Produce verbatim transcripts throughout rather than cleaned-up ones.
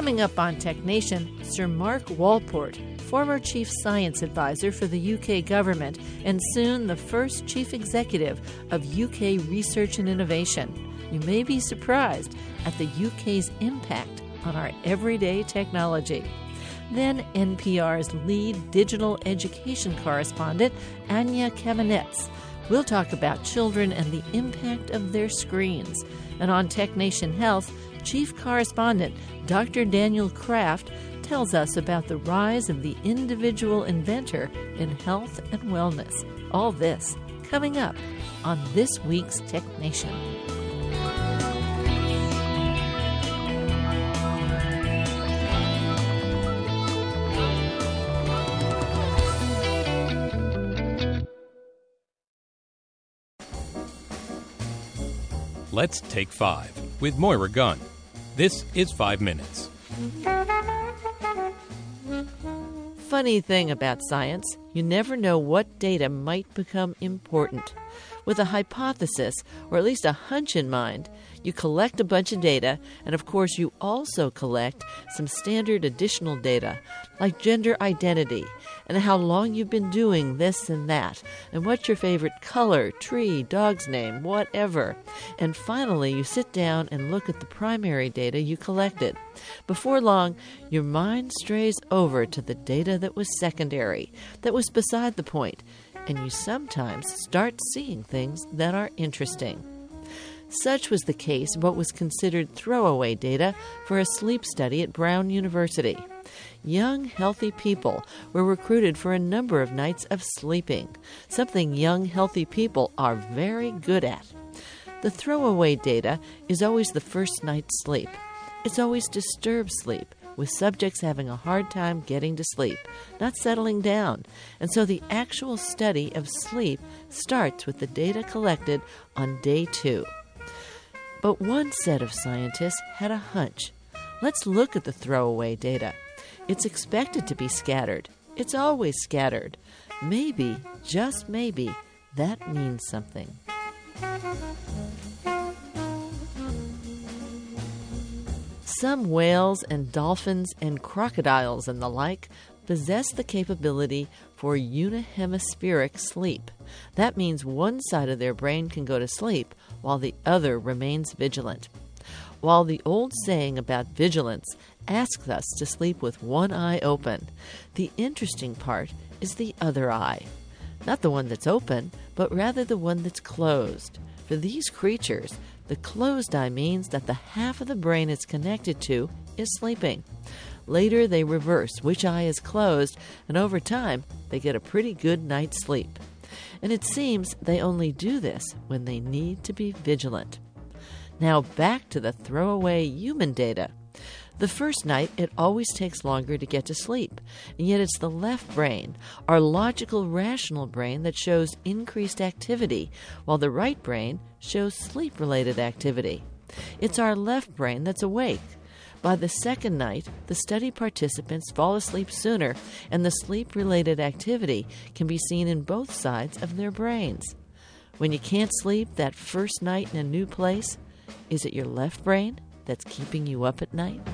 Coming up on Tech Nation, Sir Mark Walport, former Chief Science Advisor for the U K government and soon the first Chief Executive of U K Research and Innovation. You may be surprised at the U K's impact on our everyday technology. Then N P R's lead digital education correspondent, Anya Kamenetz. We'll talk about children and the impact of their screens. And on Tech Nation Health, Chief Correspondent Doctor Daniel Kraft tells us about the rise of the individual inventor in health and wellness. All this coming up on this week's Tech Nation. Let's Take Five with Moira Gunn. This is Five Minutes. Funny thing about science, you never know what data might become important. With a hypothesis, or at least a hunch in mind, you collect a bunch of data, and of course you also collect some standard additional data, like gender identity, and how long you've been doing this and that, and what's your favorite color, tree, dog's name, whatever. And finally, you sit down and look at the primary data you collected. Before long, your mind strays over to the data that was secondary, that was beside the point, and you sometimes start seeing things that are interesting. Such was the case of what was considered throwaway data for a sleep study at Brown University. Young, healthy people were recruited for a number of nights of sleeping, something young, healthy people are very good at. The throwaway data is always the first night's sleep. It's always disturbed sleep, with subjects having a hard time getting to sleep, not settling down. And so the actual study of sleep starts with the data collected on day two. But one set of scientists had a hunch. Let's look at the throwaway data. It's expected to be scattered. It's always scattered. Maybe, just maybe, that means something. Some whales and dolphins and crocodiles and the like possess the capability for unihemispheric sleep. That means one side of their brain can go to sleep while the other remains vigilant. While the old saying about vigilance asks us to sleep with one eye open, the interesting part is the other eye. Not the one that's open, but rather the one that's closed. For these creatures, the closed eye means that the half of the brain it's connected to is sleeping. Later, they reverse which eye is closed, and over time, they get a pretty good night's sleep. And it seems they only do this when they need to be vigilant. Now back to the throwaway human data. The first night, it always takes longer to get to sleep, and yet it's the left brain, our logical, rational brain, that shows increased activity, while the right brain shows sleep-related activity. It's our left brain that's awake. By the second night, the study participants fall asleep sooner, and the sleep-related activity can be seen in both sides of their brains. When you can't sleep that first night in a new place, is it your left brain that's keeping you up at night?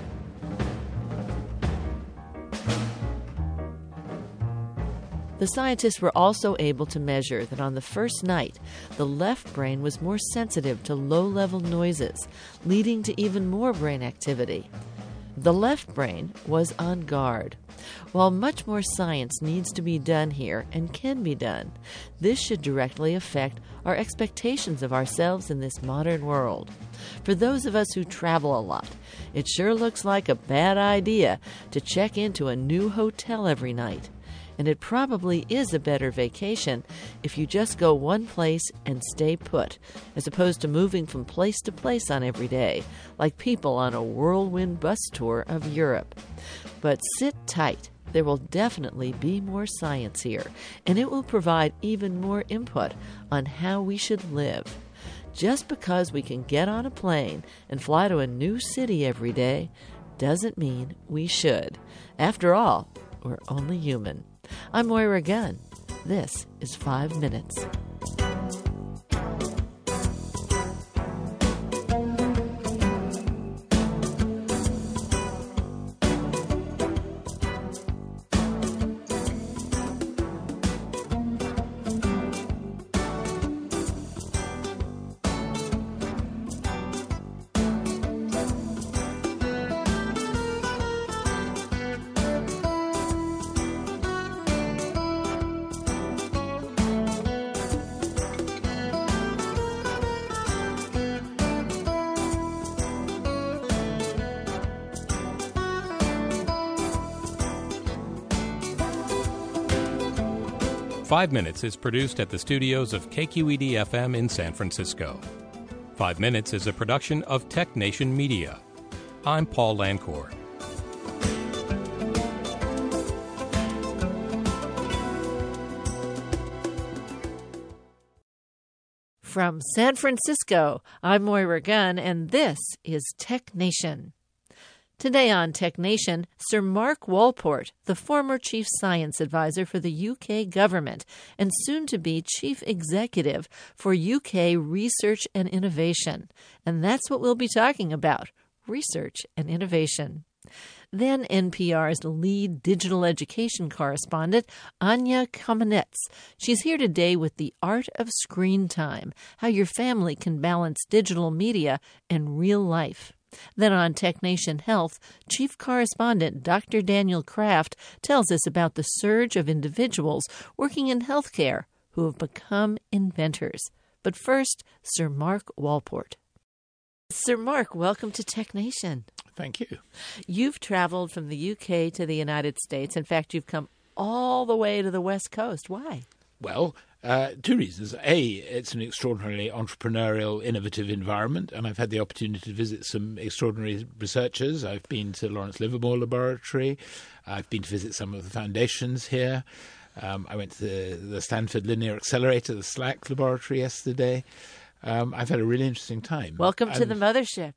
The scientists were also able to measure that on the first night, the left brain was more sensitive to low-level noises, leading to even more brain activity. The left brain was on guard. While much more science needs to be done here and can be done, this should directly affect our expectations of ourselves in this modern world. For those of us who travel a lot, it sure looks like a bad idea to check into a new hotel every night. And it probably is a better vacation if you just go one place and stay put, as opposed to moving from place to place on every day, like people on a whirlwind bus tour of Europe. But sit tight. There will definitely be more science here, and it will provide even more input on how we should live. Just because we can get on a plane and fly to a new city every day doesn't mean we should. After all, we're only human. I'm Moira Gunn. This is Five Minutes. Five Minutes is produced at the studios of K Q E D F M in San Francisco. Five Minutes is a production of Tech Nation Media. I'm Paul Lancourt. From San Francisco, I'm Moira Gunn, and this is Tech Nation. Today on Tech Nation, Sir Mark Walport, the former Chief Science Advisor for the U K government and soon-to-be Chief Executive for U K Research and Innovation. And that's what we'll be talking about, research and innovation. Then N P R's lead digital education correspondent, Anya Kamenetz. She's here today with the art of screen time, how your family can balance digital media and real life. Then on Tech Nation Health, Chief Correspondent Doctor Daniel Kraft tells us about the surge of individuals working in healthcare who have become inventors. But first, Sir Mark Walport. Sir Mark, welcome to Tech Nation. Thank you. You've traveled from the U K to the United States. In fact, you've come all the way to the West Coast. Why? Well, uh, two reasons. A, it's an extraordinarily entrepreneurial, innovative environment, and I've had the opportunity to visit some extraordinary researchers. I've been to Lawrence Livermore Laboratory. I've been to visit some of the foundations here. Um, I went to the, the Stanford Linear Accelerator, the SLAC laboratory yesterday. Um, I've had a really interesting time. Welcome and, to the mothership.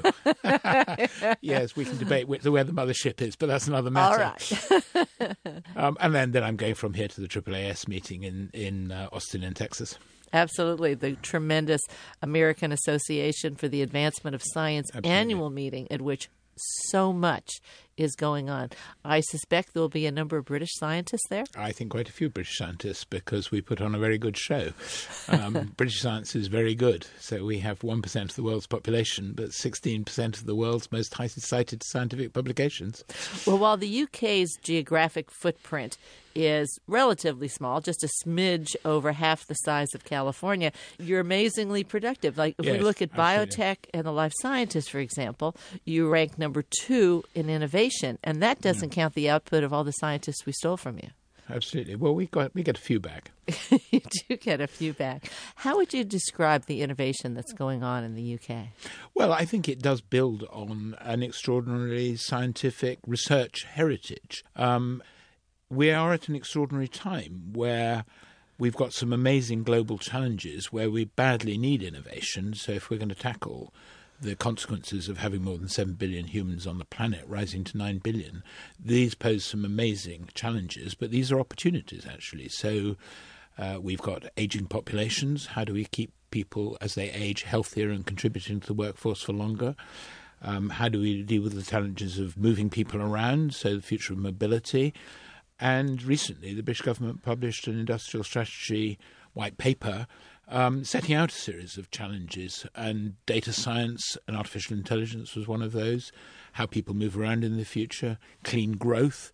Oh. Yes, we can debate where the mothership is, but that's another matter. All right. um, and then, then I'm going from here to the triple A S meeting in, in uh, Austin in Texas. Absolutely. The tremendous American Association for the Advancement of Science Absolutely. Annual meeting at which so much is going on. I suspect there will be a number of British scientists there. I think quite a few British scientists, because we put on a very good show. Um, British science is very good. So we have one percent of the world's population, but sixteen percent of the world's most highly cited scientific publications. Well, while the U K's geographic footprint is relatively small, just a smidge over half the size of California, you're amazingly productive. Like if Yes, we look at absolutely. biotech and the life scientists, for example, you rank number two in innovation, and that doesn't count the output of all the scientists we stole from you. Absolutely. Well, we got we get a few back. You do get a few back. How would you describe the innovation that's going on in the U K? Well, I think it does build on an extraordinary scientific research heritage. Um, we are at an extraordinary time where we've got some amazing global challenges where we badly need innovation. So if we're going to tackle the consequences of having more than seven billion humans on the planet rising to nine billion, these pose some amazing challenges, but these are opportunities, actually. So uh, we've got aging populations. How do we keep people, as they age, healthier and contributing to the workforce for longer? Um, how do we deal with the challenges of moving people around, so the future of mobility? And recently, the British government published an industrial strategy white paper um, setting out a series of challenges, and data science and artificial intelligence was one of those, how people move around in the future, clean growth.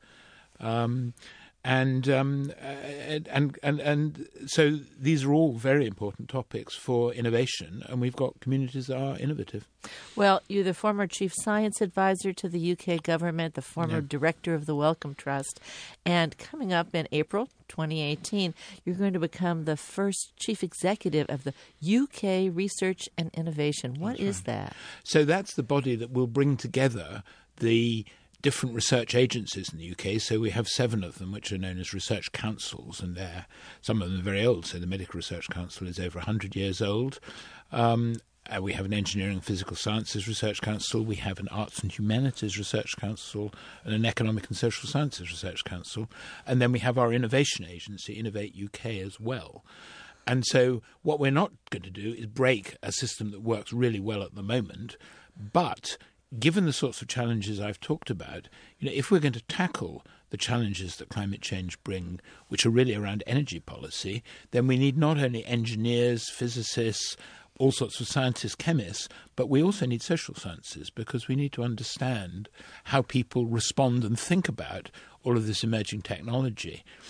Um, and, um, and, and, and, and so these are all very important topics for innovation, and we've got communities that are innovative. Well, you're the former Chief Science Advisor to the U K government, the former Yeah. Director of the Wellcome Trust, and coming up in April twenty eighteen, you're going to become the first Chief Executive of the U K Research and Innovation. What is that? So that's the body that will bring together the different research agencies in the U K. So we have seven of them, which are known as research councils, and they're, some of them are very old. So the Medical Research Council is over one hundred years old. Um, Uh, we have an Engineering and Physical Sciences Research Council, we have an Arts and Humanities Research Council, and an Economic and Social Sciences Research Council. And then we have our innovation agency, Innovate U K, as well. And so what we're not going to do is break a system that works really well at the moment. But given the sorts of challenges I've talked about, you know, if we're going to tackle the challenges that climate change bring, which are really around energy policy, then we need not only engineers, physicists, all sorts of scientists, chemists, but we also need social sciences, because we need to understand how people respond and think about all of this emerging technology.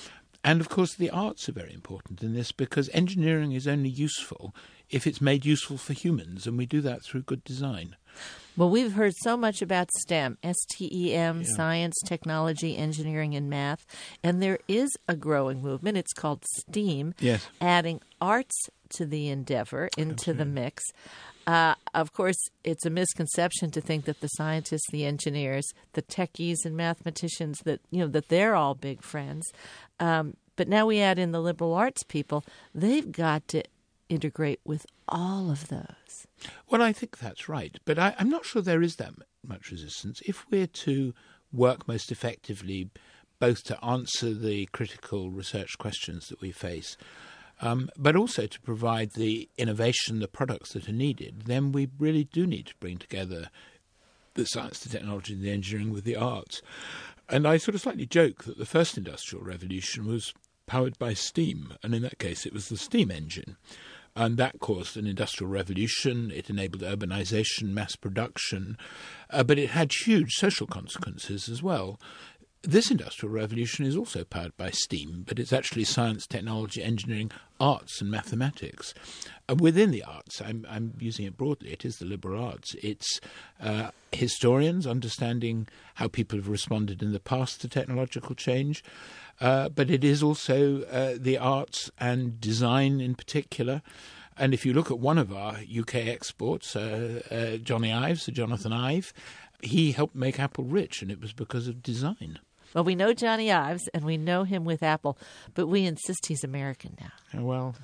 And, of course, the arts are very important in this because engineering is only useful if it's made useful for humans, and we do that through good design. Well, we've heard so much about STEM, S T E M, Yeah. science, technology, engineering, and math, and there is a growing movement. It's called STEAM, Yes. adding arts to the endeavor, into the mix. Uh, of course, it's a misconception to think that the scientists, the engineers, the techies, and mathematicians, that you know that they're all big friends. Um, but now we add in the liberal arts people. They've got to integrate with all of those. Well, I think that's right, but I, I'm not sure there is that much resistance. If we're to work most effectively both to answer the critical research questions that we face, um, but also to provide the innovation, the products that are needed, then we really do need to bring together the science, the technology, and the engineering with the arts. And I sort of slightly joke that the first industrial revolution was powered by steam, and in that case it was the steam engine. And that caused an industrial revolution. It enabled urbanization, mass production, uh, but it had huge social consequences as well. This industrial revolution is also powered by steam, but it's actually science, technology, engineering, arts, and mathematics. And within the arts, I'm, I'm using it broadly, it is the liberal arts. It's uh, historians understanding how people have responded in the past to technological change, uh, but it is also uh, the arts and design in particular. And if you look at one of our U K exports, uh, uh, Johnny Ives, Jonathan Ive, he helped make Apple rich, and it was because of design. Well, we know Johnny Ives, and we know him with Apple, but we insist he's American now. Well,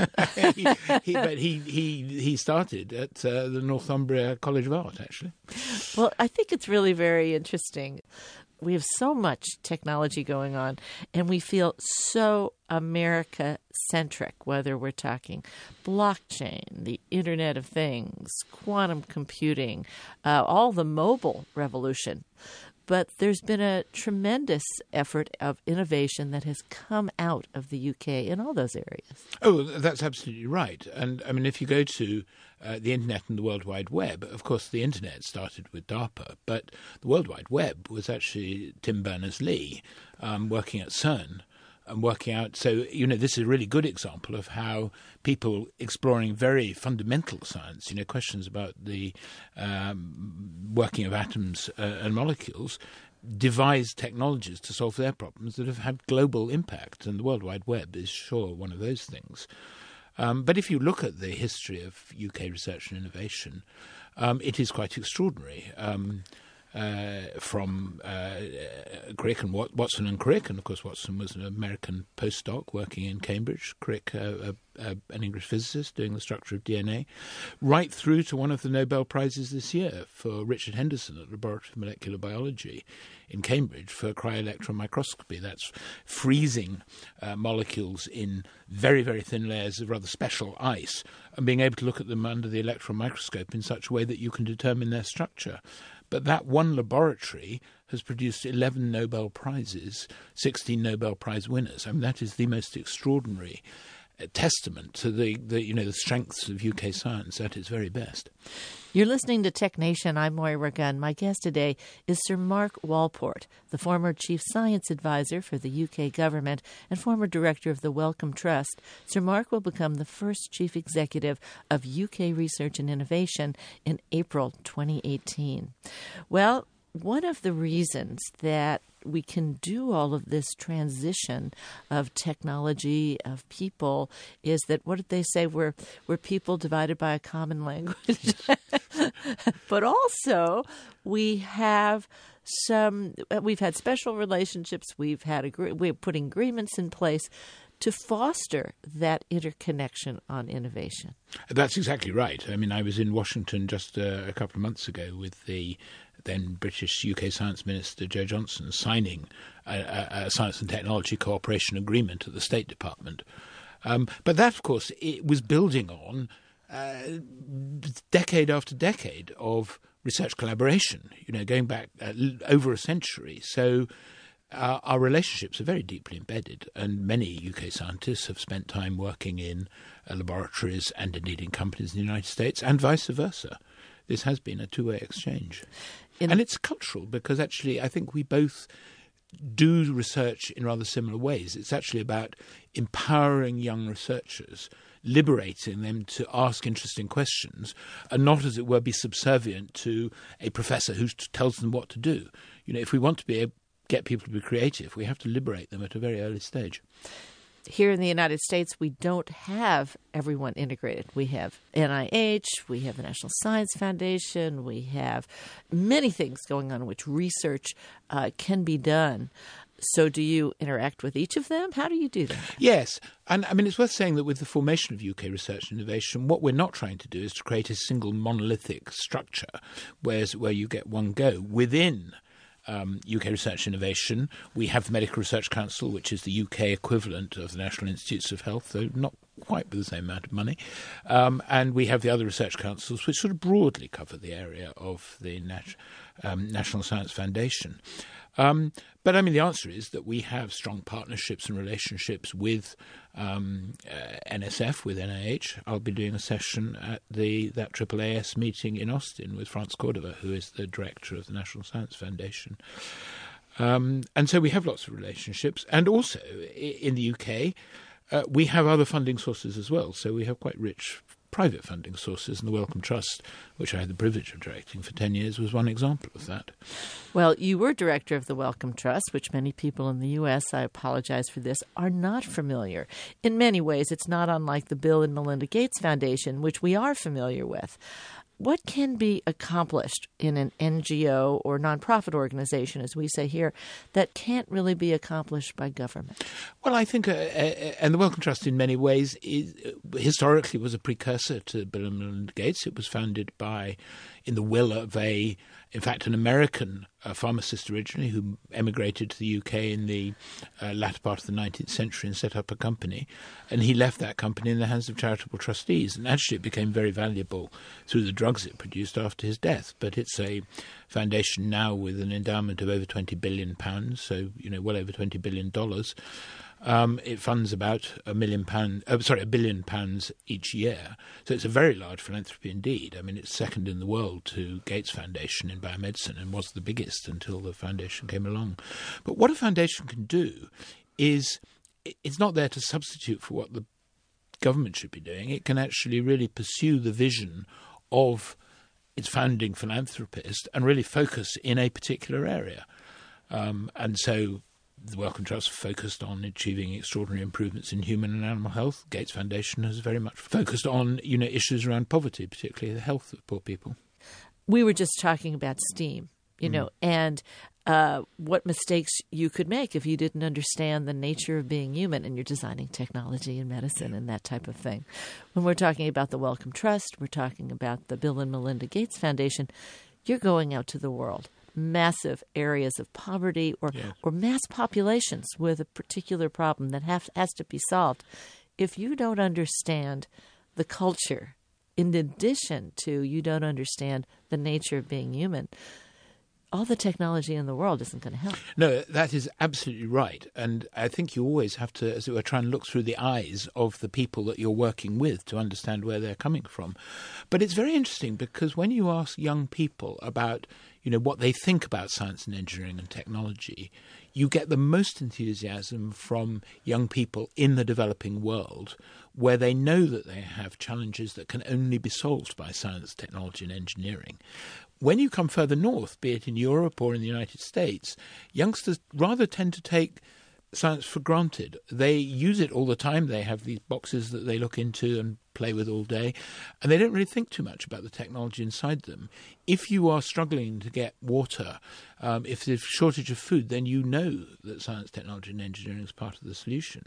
he, he, but he, he, he started at uh, the Northumbria College of Art, actually. Well, I think it's really very interesting. We have so much technology going on, and we feel so America-centric, whether we're talking blockchain, the Internet of Things, quantum computing, uh, all the mobile revolution. But there's been a tremendous effort of innovation that has come out of the U K in all those areas. Oh, that's absolutely right. And, I mean, if you go to uh, the Internet and the World Wide Web, of course, the Internet started with DARPA, but the World Wide Web was actually Tim Berners-Lee um, working at CERN. And working out, so, you know, this is a really good example of how people exploring very fundamental science, you know, questions about the um, working of atoms uh, and molecules, devise technologies to solve their problems that have had global impact. And the World Wide Web is sure one of those things. Um, but if you look at the history of U K research and innovation, um, it is quite extraordinary. Um, Uh, from uh, Crick and Wat- Watson and Crick, and of course Watson was an American postdoc working in Cambridge, Crick uh, uh, an English physicist doing the structure of D N A, right through to one of the Nobel Prizes this year for Richard Henderson at the Laboratory of Molecular Biology in Cambridge for cryo-electron microscopy. That's freezing uh, molecules in very, very thin layers of rather special ice and being able to look at them under the electron microscope in such a way that you can determine their structure. But that one laboratory has produced eleven Nobel Prizes, sixteen Nobel Prize winners. I mean, that is the most extraordinary uh, testament to the, the, you know, the strengths of U K science at its very best. You're listening to Tech Nation. I'm Moira Gunn. My guest today is Sir Mark Walport, the former Chief Science Advisor for the U K government and former Director of the Wellcome Trust. Sir Mark will become the first Chief Executive of U K Research and Innovation in April twenty eighteen. Well, one of the reasons that we can do all of this transition of technology, of people, is that, what did they say? We're, we're people divided by a common language. But also, we have some, we've had special relationships, we've had, agree, we're putting agreements in place to foster that interconnection on innovation. That's exactly right. I mean, I was in Washington just uh, a couple of months ago with the then British U K Science Minister Jo Johnson signing a, a, a science and technology cooperation agreement at the State Department. Um, but that, of course, it was building on uh, decade after decade of research collaboration, you know, going back uh, over a century. So Uh, our relationships are very deeply embedded, and many U K scientists have spent time working in uh, laboratories and indeed in companies in the United States, and vice versa. This has been a two-way exchange. In and it's cultural, because actually I think we both do research in rather similar ways. It's actually about empowering young researchers, liberating them to ask interesting questions and not, as it were, be subservient to a professor who tells them what to do. You know, if we want to be able get people to be creative, we have to liberate them at a very early stage. Here in the United States, we don't have everyone integrated. We have N I H, we have the National Science Foundation, we have many things going on in which research uh, can be done. So do you interact with each of them? How do you do that? Yes. And I mean, it's worth saying that with the formation of U K Research and Innovation, what we're not trying to do is to create a single monolithic structure whereas, where you get one go. Within Um, U K Research Innovation, we have the Medical Research Council, which is the U K equivalent of the National Institutes of Health, though not quite with the same amount of money. Um, and we have the other research councils, which sort of broadly cover the area of the Nat- um, National Science Foundation. Um, but I mean, the answer is that we have strong partnerships and relationships with um, uh, N S F, with N I H. I'll be doing a session at the that triple A S meeting in Austin with Franz Cordova, who is the director of the National Science Foundation. Um, and so we have lots of relationships. And also in the U K, uh, we have other funding sources as well. So we have quite rich private funding sources, and the Wellcome Trust, which I had the privilege of directing for ten years, was one example of that. Well, you were director of the Wellcome Trust, which many people in the U S, I apologize for this, are not familiar. In many ways, it's not unlike the Bill and Melinda Gates Foundation, which we are familiar with. What can be accomplished in an N G O or nonprofit organization, as we say here, that can't really be accomplished by government? Well, I think, uh, uh, and the Wellcome Trust in many ways is, uh, historically was a precursor to Bill and Melinda Gates. It was founded by, in the will of a, in fact, an American uh, pharmacist originally who emigrated to the U K in the uh, latter part of the nineteenth century and set up a company. And he left that company in the hands of charitable trustees. And actually it became very valuable through the drugs it produced after his death. But it's a foundation now with an endowment of over twenty billion pounds, so, you know, well over twenty billion dollars. Um, it funds about a million pound, uh, sorry, a billion pounds each year. So it's a very large philanthropy indeed. I mean, it's second in the world to Gates Foundation in biomedicine and was the biggest until the foundation came along. But what a foundation can do is it's not there to substitute for what the government should be doing. It can actually really pursue the vision of its founding philanthropist and really focus in a particular area. Um, and so the Wellcome Trust focused on achieving extraordinary improvements in human and animal health. Gates Foundation has very much focused on, you know, issues around poverty, particularly the health of poor people. We were just talking about STEAM, you know, mm. and uh, what mistakes you could make if you didn't understand the nature of being human and you're designing technology and medicine and that type of thing. When we're talking about the Wellcome Trust, we're talking about the Bill and Melinda Gates Foundation, you're going out to the world. Massive areas of poverty or, yeah. or mass populations with a particular problem that have, has to be solved. If you don't understand the culture, in addition to you don't understand the nature of being human, all the technology in the world isn't going to help. No, that is absolutely right. And I think you always have to, as it were, try and look through the eyes of the people that you're working with to understand where they're coming from. But it's very interesting because when you ask young people about, you know, what they think about science and engineering and technology, you get the most enthusiasm from young people in the developing world where they know that they have challenges that can only be solved by science, technology and engineering. When you come further north, be it in Europe or in the United States, youngsters rather tend to take science for granted. They use it all the time. They have these boxes that they look into and play with all day, and they don't really think too much about the technology inside them. If you are struggling to get water, um, if there's a shortage of food, then you know that science, technology and engineering is part of the solution.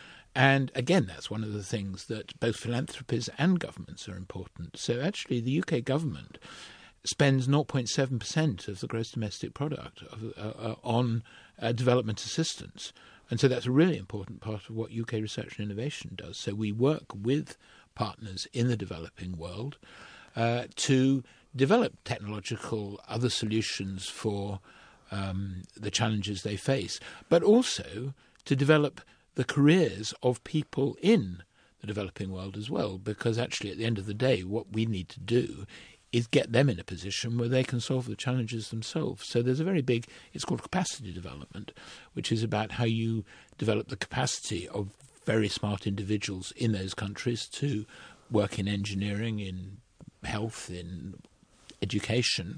And again, that's one of the things that both philanthropies and governments are important. So actually the U K government spends zero point seven percent of the gross domestic product of, uh, uh, on uh, development assistance. And so that's a really important part of what U K Research and Innovation does. So we work with partners in the developing world uh, to develop technological other solutions for um, the challenges they face, but also to develop the careers of people in the developing world as well, because actually at the end of the day, what we need to do is get them in a position where they can solve the challenges themselves. So there's a very big, it's called capacity development, which is about how you develop the capacity of very smart individuals in those countries to work in engineering, in health, in education.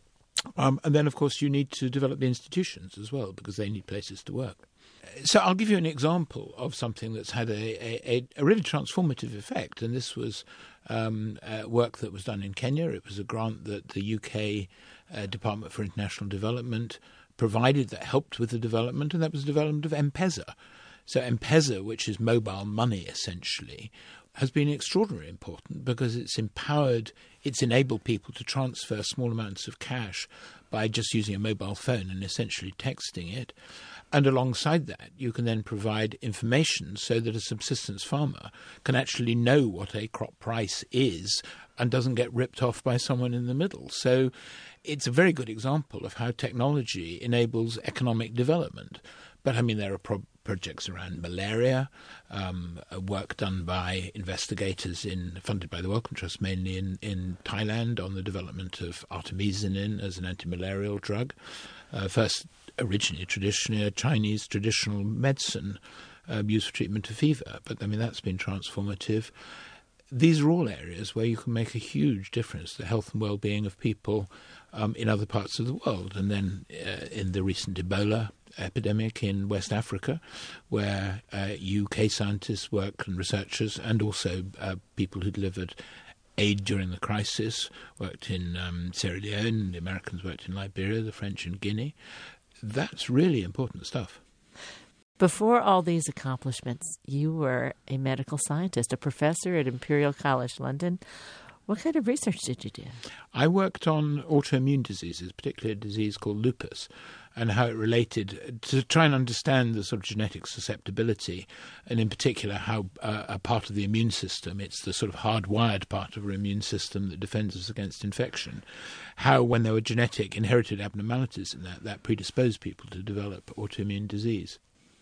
Um, and then, of course, you need to develop the institutions as well, because they need places to work. So I'll give you an example of something that's had a, a, a really transformative effect, and this was um, uh, work that was done in Kenya. It was a grant that the U K uh, Department for International Development provided that helped with the development, and that was the development of M-Pesa. So M-Pesa, which is mobile money essentially, has been extraordinarily important because it's empowered, it's enabled people to transfer small amounts of cash by just using a mobile phone and essentially texting it. And alongside that, you can then provide information so that a subsistence farmer can actually know what a crop price is and doesn't get ripped off by someone in the middle. So it's a very good example of how technology enables economic development. But, I mean, there are pro- projects around malaria, um, work done by investigators in funded by the Wellcome Trust, mainly in, in Thailand, on the development of artemisinin as an anti-malarial drug. Uh, first, originally, traditionally, a Chinese traditional medicine um, used for treatment of fever. But, I mean, that's been transformative. These are all areas where you can make a huge difference to the health and well-being of people um, in other parts of the world. And then uh, in the recent Ebola epidemic in West Africa, where uh, U K scientists work and researchers, and also uh, people who delivered aid during the crisis, worked in um, Sierra Leone, the Americans worked in Liberia, the French in Guinea. That's really important stuff. Before all these accomplishments, you were a medical scientist, a professor at Imperial College London. What kind of research did you do? I worked on autoimmune diseases, particularly a disease called lupus, and how it related to try and understand the sort of genetic susceptibility, and in particular how uh, a part of the immune system, it's the sort of hardwired part of our immune system that defends us against infection, how when there were genetic inherited abnormalities in that, that predisposed people to develop autoimmune disease.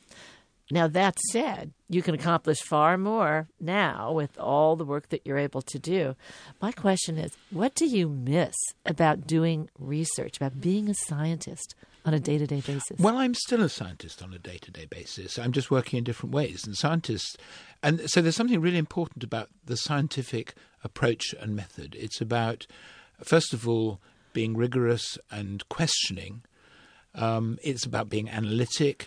Now, that said, you can accomplish far more now with all the work that you're able to do. My question is, what do you miss about doing research, about being a scientist on a day-to-day basis? Well, I'm still a scientist on a day-to-day basis. I'm just working in different ways. And scientists, and so there's something really important about the scientific approach and method. It's about, first of all, being rigorous and questioning. Um, it's about being analytic,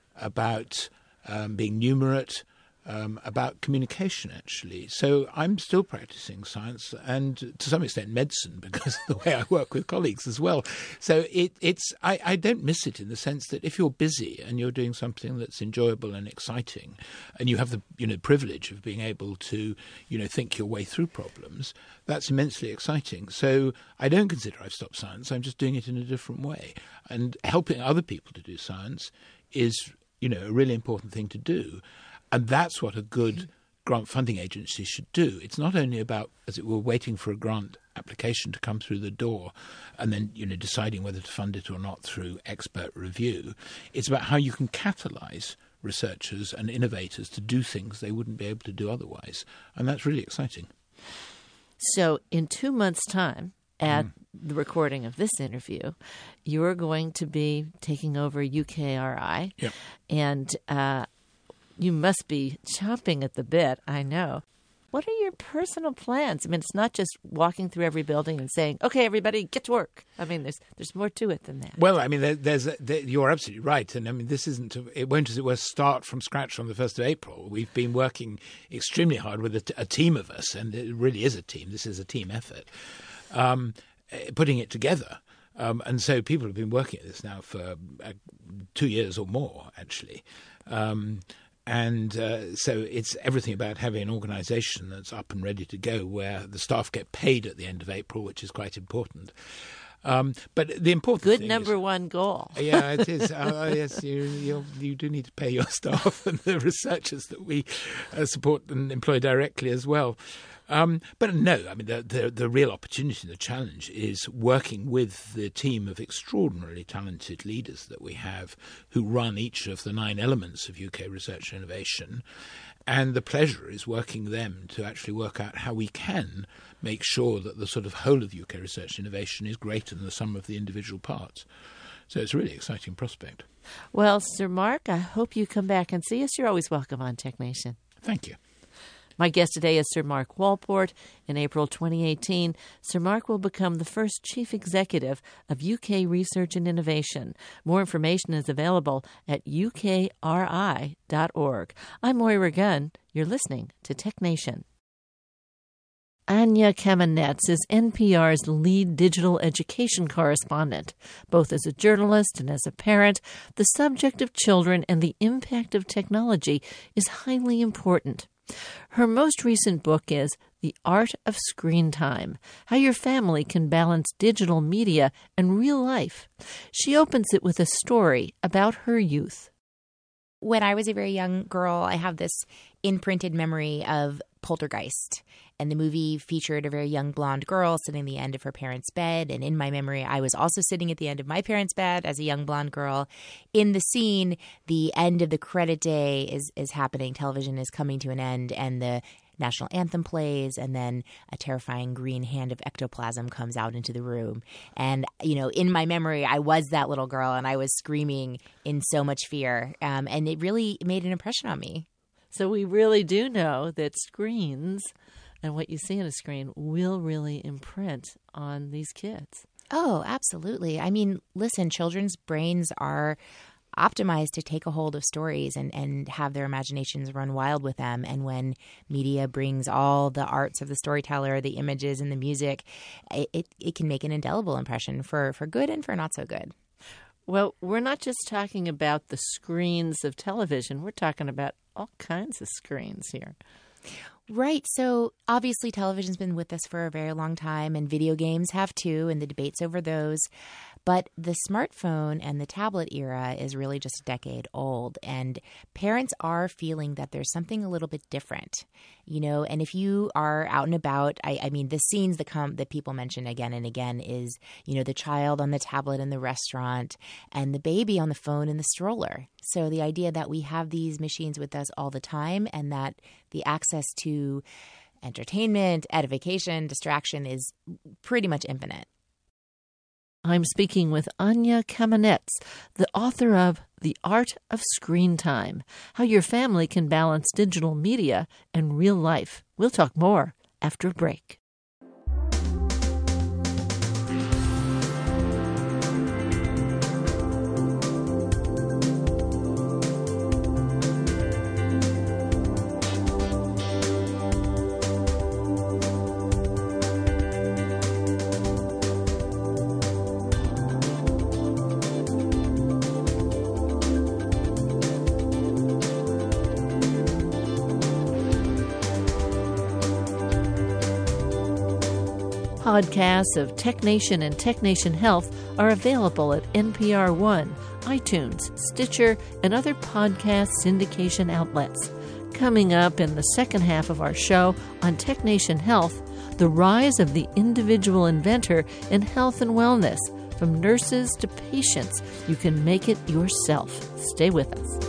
about Um, being numerate, um, about communication, actually. So I'm still practicing science and, to some extent, medicine, because of the way I work with colleagues as well. So it, it's I, I don't miss it in the sense that if you're busy and you're doing something that's enjoyable and exciting, and you have the you know privilege of being able to you know think your way through problems, that's immensely exciting. So I don't consider I've stopped science. I'm just doing it in a different way. And helping other people to do science is you know, a really important thing to do. And that's what a good grant funding agency should do. It's not only about, as it were, waiting for a grant application to come through the door and then, you know, deciding whether to fund it or not through expert review. It's about how you can catalyse researchers and innovators to do things they wouldn't be able to do otherwise. And that's really exciting. So in two months' time, at mm. the recording of this interview, you're going to be taking over U K R I, yep. and uh, you must be chomping at the bit, I know. What are your personal plans? I mean, it's not just walking through every building and saying, okay, everybody, get to work. I mean, there's there's more to it than that. Well, I mean, there, there's a, there, you're absolutely right. And I mean, this isn't, a, it won't, as it were, start from scratch on the first of April. We've been working extremely hard with a, t- a team of us, and it really is a team. This is a team effort. Um, putting it together. Um, and so people have been working at this now for uh, two years or more, actually. Um, and uh, so it's everything about having an organisation that's up and ready to go, where the staff get paid at the end of April, which is quite important. Um, but the important Good thing number is, one goal. Yeah, it is. uh, yes, you, you you do need to pay your staff and the researchers that we uh, support and employ directly as well. Um, but no, I mean, the, the the real opportunity, the challenge is working with the team of extraordinarily talented leaders that we have who run each of the nine elements of U K research and innovation, And the pleasure is working them to actually work out how we can make sure that the sort of whole of the U K research innovation is greater than the sum of the individual parts. So it's a really exciting prospect. Well, Sir Mark, I hope you come back and see us. You're always welcome on TechNation. Thank you. My guest today is Sir Mark Walport. In April twenty eighteen, Sir Mark will become the first chief executive of U K Research and Innovation. More information is available at U K R I dot org. I'm Moira Gunn. You're listening to TechNation. Anya Kamenetz is N P R's lead digital education correspondent. Both as a journalist and as a parent, the subject of children and the impact of technology is highly important. Her most recent book is The Art of Screen Time, How Your Family Can Balance Digital Media and Real Life. She opens it with a story about her youth. When I was a very young girl, I have this imprinted memory of Poltergeist. And the movie featured a very young blonde girl sitting at the end of her parents' bed. And in my memory, I was also sitting at the end of my parents' bed as a young blonde girl. In the scene, the end of the credit day is, is happening. Television is coming to an end, and the national anthem plays, and then a terrifying green hand of ectoplasm comes out into the room. And, you know, in my memory, I was that little girl, and I was screaming in so much fear. Um, and it really made an impression on me. So we really do know that screens and what you see on a screen will really imprint on these kids. Oh, absolutely. I mean, listen, children's brains are optimized to take a hold of stories and, and have their imaginations run wild with them. And when media brings all the arts of the storyteller, the images and the music, it, it, it can make an indelible impression for, for good and for not so good. Well, we're not just talking about the screens of television. We're talking about all kinds of screens here. Right. So obviously television's been with us for a very long time, and video games have too, and the debates over those. But the smartphone and the tablet era is really just a decade old, and parents are feeling that there's something a little bit different, you know. And if you are out and about, I, I mean, the scenes that come that people mention again and again is, you know, the child on the tablet in the restaurant and the baby on the phone in the stroller. So the idea that we have these machines with us all the time, and that the access to entertainment, edification, distraction is pretty much infinite. I'm speaking with Anya Kamenetz, the author of The Art of Screen Time, How Your Family Can Balance Digital Media and Real Life. We'll talk more after a break. Podcasts of TechNation and TechNation Health are available at N P R One, iTunes, Stitcher, and other podcast syndication outlets. Coming up in the second half of our show on TechNation Health, the rise of the individual inventor in health and wellness. From nurses to patients, you can make it yourself. Stay with us.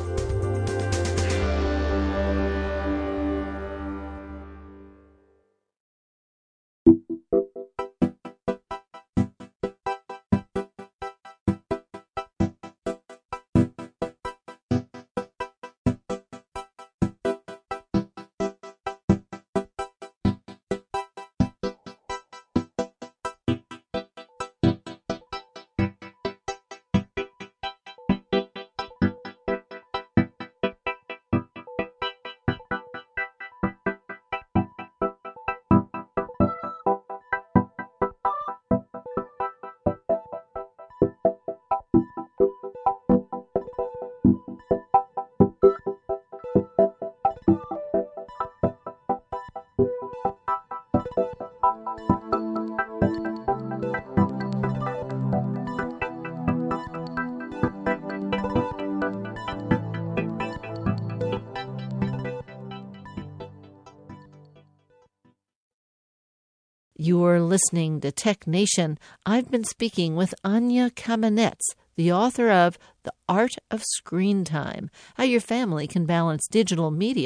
You're listening to Tech Nation. I've been speaking with Anya Kamenetz, the author of The Art of Screen Time, How Your Family Can Balance Digital Media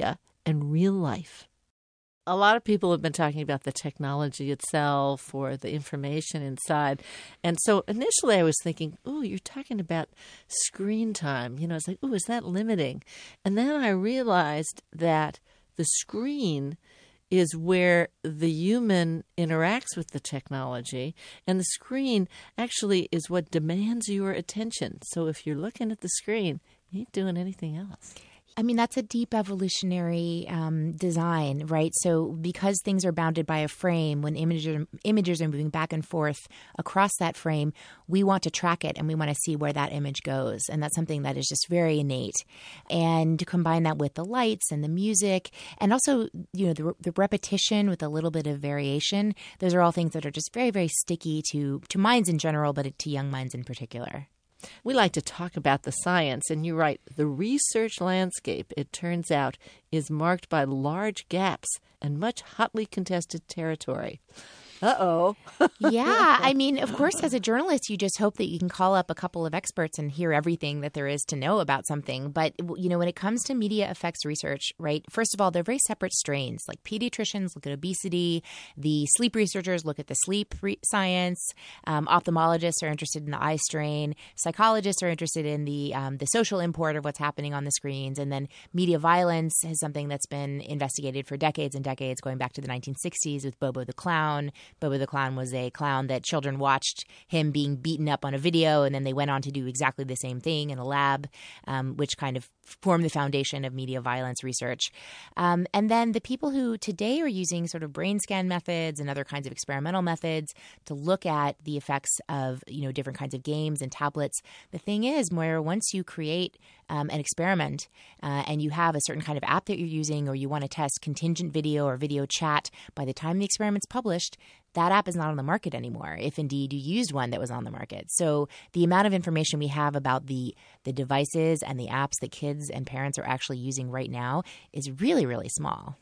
and real life. A lot of people have been talking about the technology itself or the information inside. And so initially I was thinking, ooh, you're talking about screen time. You know, it's like, ooh, is that limiting? And then I realized that the screen is where the human interacts with the technology, and the screen actually is what demands your attention. So if you're looking at the screen, you ain't doing anything else. I mean, that's a deep evolutionary um, design, right? So because things are bounded by a frame, when images are, images are moving back and forth across that frame, we want to track it and we want to see where that image goes. And that's something that is just very innate. And to combine that with the lights and the music and also, you know, the, the repetition with a little bit of variation, those are all things that are just very, very sticky to, to minds in general, but to young minds in particular. We like to talk about the science, and you're right. The research landscape, it turns out, is marked by large gaps and much hotly contested territory. Uh-oh. Yeah. I mean, of course, as a journalist, you just hope that you can call up a couple of experts and hear everything that there is to know about something. But, you know, when it comes to media effects research, right, first of all, they're very separate strains. Like pediatricians look at obesity. The sleep researchers look at the sleep re- science. Um, ophthalmologists are interested in the eye strain. Psychologists are interested in the um, the social import of what's happening on the screens. And then media violence is something that's been investigated for decades and decades, going back to the nineteen sixties with Bobo the Clown. Bobo the Clown was a clown that children watched him being beaten up on a video, and then they went on to do exactly the same thing in a lab, um, which kind of formed the foundation of media violence research. Um, and then the people who today are using sort of brain scan methods and other kinds of experimental methods to look at the effects of, you know, different kinds of games and tablets. The thing is, Moira, once you create um, an experiment uh, and you have a certain kind of app that you're using, or you want to test contingent video or video chat, by the time the experiment's published, that app is not on the market anymore, if indeed you used one that was on the market. So the amount of information we have about the the devices and the apps that kids and parents are actually using right now is really, really small.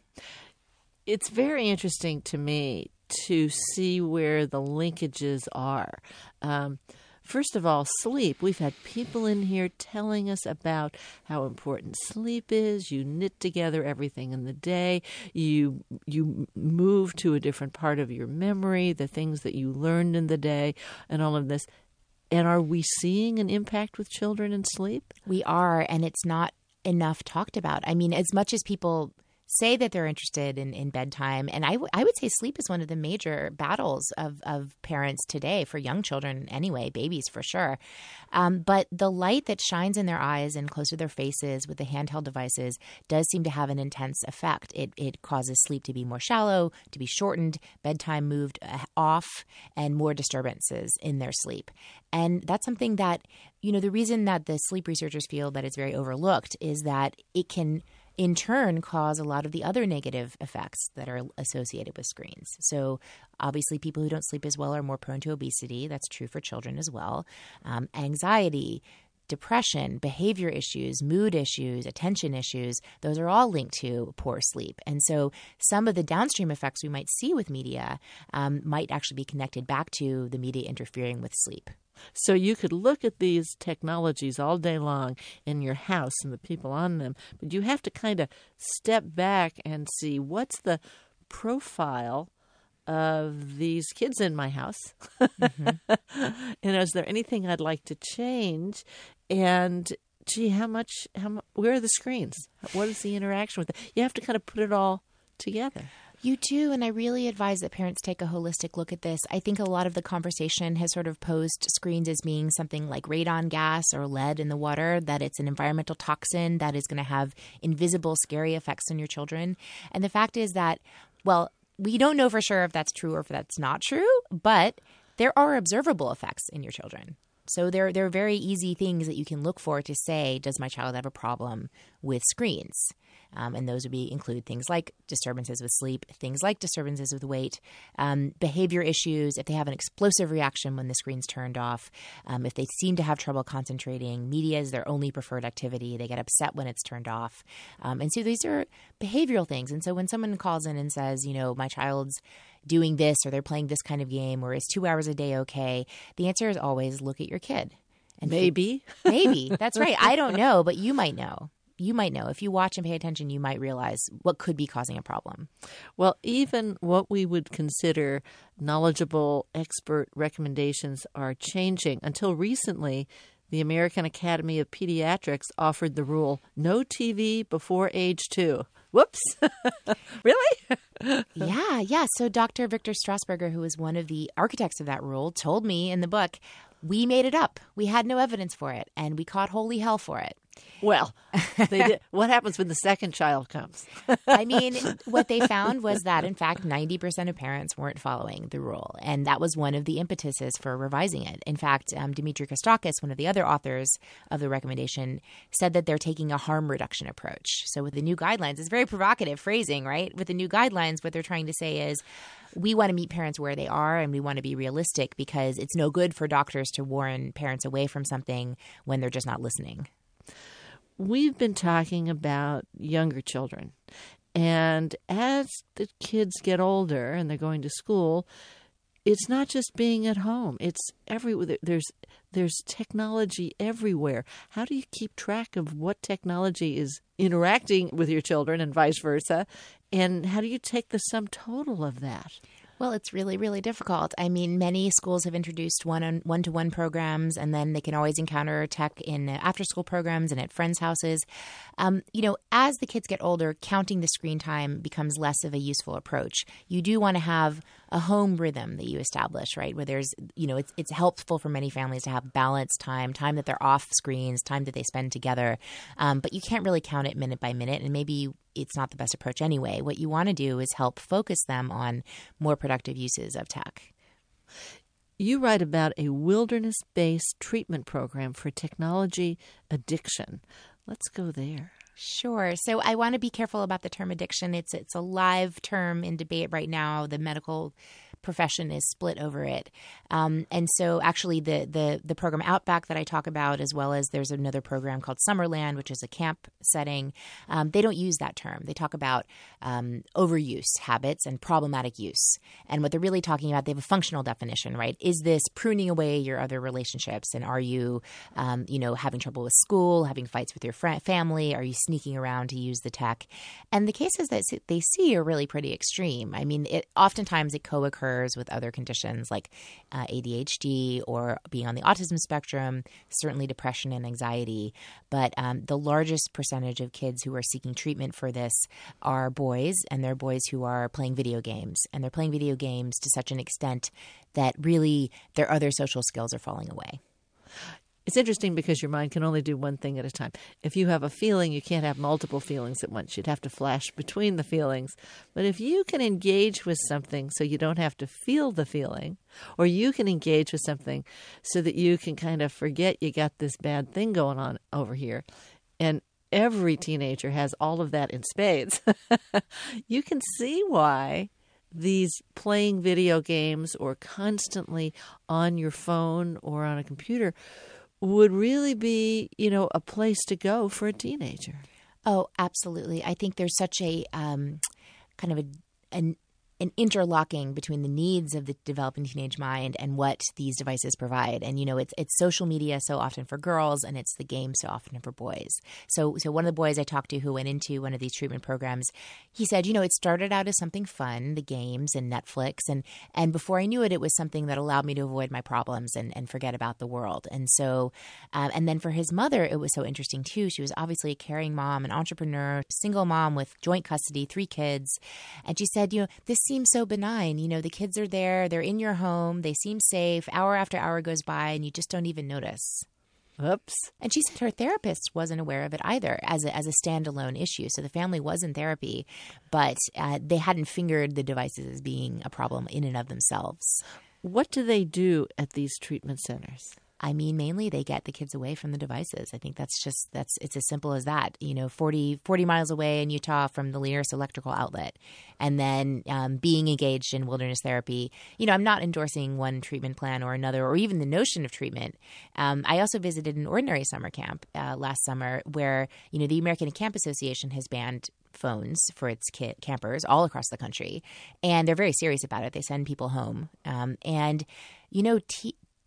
It's very interesting to me to see where the linkages are. Um, First of all, sleep. We've had people in here telling us about how important sleep is. You knit together everything in the day. You you move to a different part of your memory, the things that you learned in the day, and all of this. And are we seeing an impact with children in sleep? We are, and it's not enough talked about. I mean, as much as people say that they're interested in, in bedtime. And I, w- I would say sleep is one of the major battles of, of parents today for young children anyway, babies for sure. Um, but the light that shines in their eyes and close to their faces with the handheld devices does seem to have an intense effect. It, it causes sleep to be more shallow, to be shortened, bedtime moved off, and more disturbances in their sleep. And that's something that, you know, the reason that the sleep researchers feel that it's very overlooked is that it can in turn cause a lot of the other negative effects that are associated with screens. So obviously people who don't sleep as well are more prone to obesity. That's true for children as well. Um, anxiety, depression, behavior issues, mood issues, attention issues, those are all linked to poor sleep. And so some of the downstream effects we might see with media um, might actually be connected back to the media interfering with sleep. So you could look at these technologies all day long in your house and the people on them, but you have to kind of step back and see what's the profile of these kids in my house. Mm-hmm. And is there anything I'd like to change? And gee, how much, how much, where are the screens? What is the interaction with it? You have to kind of put it all together. You do, and I really advise that parents take a holistic look at this. I think a lot of the conversation has sort of posed screens as being something like radon gas or lead in the water, that it's an environmental toxin that is going to have invisible, scary effects on your children. And the fact is that, well, we don't know for sure if that's true or if that's not true, but there are observable effects in your children. So there, there are very easy things that you can look for to say, does my child have a problem with screens? Um, and those would be include things like disturbances with sleep, things like disturbances with weight, um, behavior issues, if they have an explosive reaction when the screen's turned off, um, if they seem to have trouble concentrating, media is their only preferred activity, they get upset when it's turned off. Um, and so these are behavioral things. And so when someone calls in and says, you know, my child's doing this or they're playing this kind of game or is two hours a day okay, the answer is always look at your kid. And maybe. Maybe. That's right. I don't know, but you might know. you might know. If you watch and pay attention, you might realize what could be causing a problem. Well, even what we would consider knowledgeable expert recommendations are changing. Until recently, the American Academy of Pediatrics offered the rule, no T V before age two. Whoops. Really? yeah, yeah. So Doctor Victor Strasburger, who was one of the architects of that rule, told me in the book, we made it up. We had no evidence for it, and we caught holy hell for it. Well, they did. What happens when the second child comes? I mean, what they found was that, in fact, ninety percent of parents weren't following the rule. And that was one of the impetuses for revising it. In fact, um, Dimitri Kostakis, one of the other authors of the recommendation, said that they're taking a harm reduction approach. So with the new guidelines, it's very provocative phrasing, right? With the new guidelines, what they're trying to say is, we want to meet parents where they are, and we want to be realistic, because it's no good for doctors to warn parents away from something when they're just not listening. We've been talking about younger children, and as the kids get older and they're going to school, it's not just being at home. It's everywhere. There's there's technology everywhere. How do you keep track of what technology is interacting with your children and vice versa? And how do you take the sum total of that? Well, it's really, really difficult. I mean, many schools have introduced one-on, one-to-one programs, and then they can always encounter tech in after-school programs and at friends' houses. Um, you know, as the kids get older, counting the screen time becomes less of a useful approach. You do want to have a home rhythm that you establish, right, where there's, you know, it's it's helpful for many families to have balanced time, time that they're off screens, time that they spend together. Um, but you can't really count it minute by minute, and maybe you it's not the best approach anyway. What you want to do is help focus them on more productive uses of tech. You write about a wilderness-based treatment program for technology addiction. Let's go there. Sure. So I want to be careful about the term addiction. It's it's a live term in debate right now. The medical profession is split over it. Um, and so actually the, the the program Outback that I talk about, as well as there's another program called Summerland, which is a camp setting, um, they don't use that term. They talk about um, overuse habits and problematic use. And what they're really talking about, they have a functional definition, right? Is this pruning away your other relationships? And are you, um, you know, having trouble with school, having fights with your friend, family? Are you sneaking around to use the tech? And the cases that they see are really pretty extreme. I mean, it oftentimes it co-occurs with other conditions like uh, A D H D or being on the autism spectrum, certainly depression and anxiety. But um, the largest percentage of kids who are seeking treatment for this are boys, and they're boys who are playing video games. And they're playing video games to such an extent that really their other social skills are falling away. It's interesting because your mind can only do one thing at a time. If you have a feeling, you can't have multiple feelings at once. You'd have to flash between the feelings. But if you can engage with something so you don't have to feel the feeling, or you can engage with something so that you can kind of forget you got this bad thing going on over here, and every teenager has all of that in spades, you can see why these playing video games or constantly on your phone or on a computer would really be, you know, a place to go for a teenager. Oh, absolutely. I think there's such a um, kind of a, an an interlocking between the needs of the developing teenage mind and what these devices provide. And, you know, it's it's social media so often for girls, and it's the game so often for boys. So so one of the boys I talked to who went into one of these treatment programs, he said, you know, it started out as something fun, the games and Netflix. And, and before I knew it, it was something that allowed me to avoid my problems and, and forget about the world. And so, um, and then for his mother, it was so interesting too. She was obviously a caring mom, an entrepreneur, single mom with joint custody, three kids. And she said, you know, this seems so benign. You know, the kids are there, they're in your home, they seem safe. Hour after hour goes by and you just don't even notice. Oops. And she said her therapist wasn't aware of it either as a, as a standalone issue. So the family was in therapy, but uh, they hadn't fingered the devices as being a problem in and of themselves. What do they do at these treatment centers? I mean, mainly they get the kids away from the devices. I think that's just, that's, it's as simple as that. You know, forty, forty miles away in Utah from the nearest electrical outlet. And then um, being engaged in wilderness therapy. You know, I'm not endorsing one treatment plan or another, or even the notion of treatment. Um, I also visited an ordinary summer camp uh, last summer where, you know, the American Camp Association has banned phones for its kit campers all across the country. And they're very serious about it. They send people home. Um, and, you know, t-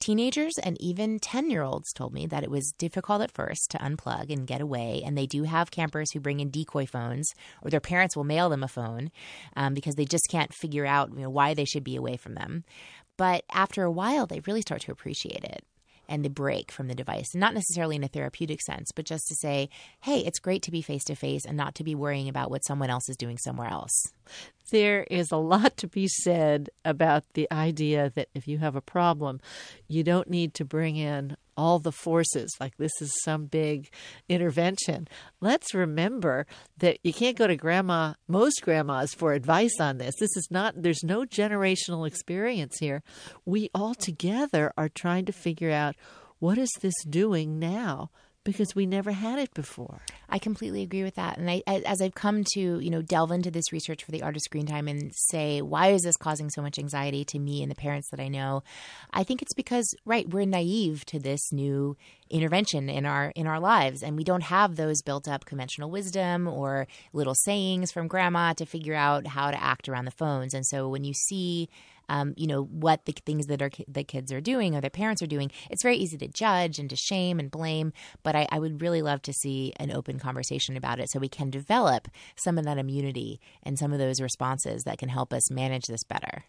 teenagers and even ten-year-olds told me that it was difficult at first to unplug and get away. And they do have campers who bring in decoy phones, or their parents will mail them a phone um, because they just can't figure out, you know, why they should be away from them. But after a while, they really start to appreciate it and the break from the device, not necessarily in a therapeutic sense, but just to say, hey, it's great to be face-to-face and not to be worrying about what someone else is doing somewhere else. There is a lot to be said about the idea that if you have a problem, you don't need to bring in all the forces, like this is some big intervention. Let's remember that you can't go to grandma, most grandmas, for advice on this. This is not, there's no generational experience here. We all together are trying to figure out, what is this doing now? Because we never had it before. I completely agree with that. And I, as I've come to, you know, delve into this research for the Art of Screen Time and say, why is this causing so much anxiety to me and the parents that I know? I think it's because, right, we're naive to this new intervention in our in our lives, and we don't have those built up conventional wisdom or little sayings from grandma to figure out how to act around the phones. And so when you see Um, you know, what the things that our the kids are doing or their parents are doing, it's very easy to judge and to shame and blame. But I, I would really love to see an open conversation about it so we can develop some of that immunity and some of those responses that can help us manage this better.